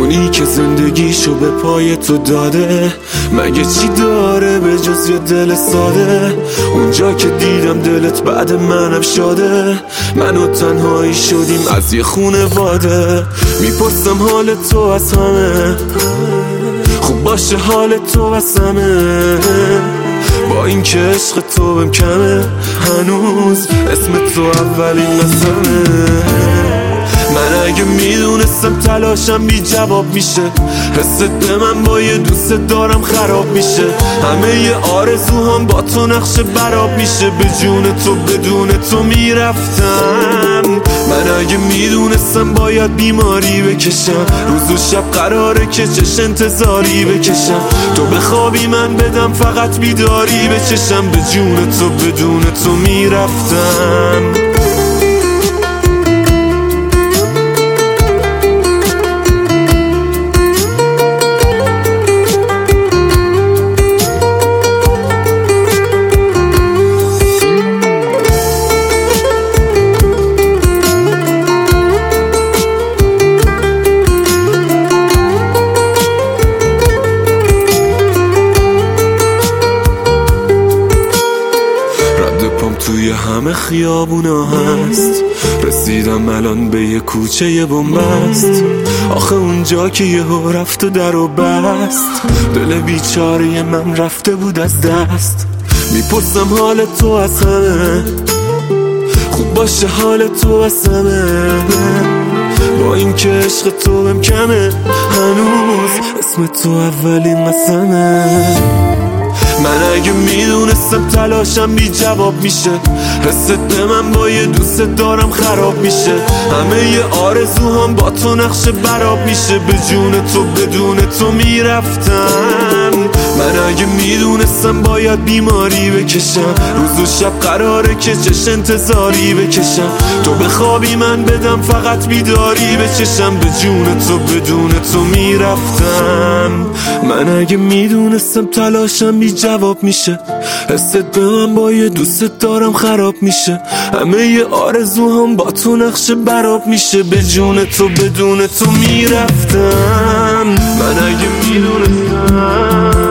اونی که زندگیشو به پای تو داده مگه چی داره به جز یه دل ساده؟ اونجا که دیدم دلت بعد منم شاده، من و تنهایی شدیم از یه خونواده. میپرسم حال تو از همه خوب باشه، حال تو از همه، با این که عشق تو بهم کمه هنوز اسم تو اولین قسمه. من اگه میدونستم تلاشم بی جواب میشه، حست به من با یه دوست دارم خراب میشه، همه ی آرزوهام با تو نقش براب میشه. به جون تو بدون تو میرفتم. من اگه میدونستم باید بیماری بکشم، روز و شب قراره که چش انتظاری بکشم، تو بخوابی من بدم فقط بیداری بچشم. به جون تو بدون تو میرفتم. توی همه خیابونا هست، رسیدم الان به یه کوچه بنبست. آخه اونجا که یهو رفت و در و بست، دل بیچاره من رفته بود از دست. میپرسم حال تو از همه خوب باشه، حال تو از همه، با این که عشق تو بهم کمه هنوز اسم تو اولین قسمه. من اگه میدونستم تلاشم بی جواب میشه، حست به من با یه دوست دارم خراب میشه، همه ی آرزوهام با تو نقش براب میشه. به جون تو بدون تو میرفتم. من اگه میدونستم باید بیماری بکشم، روز و شب قراره که چش انتظاری بکشم، تو بخوابی من بدم فقط بیداری بچشم. به جون تو بدون تو میرفتم. من اگه میدونستم تلاشم بی جواب میشه، حست به من با یه دوست دارم خراب میشه، همه ی آرزوهام با تو نقش براب میشه. به جون تو بدون تو میرفتم. من اگه میدونستم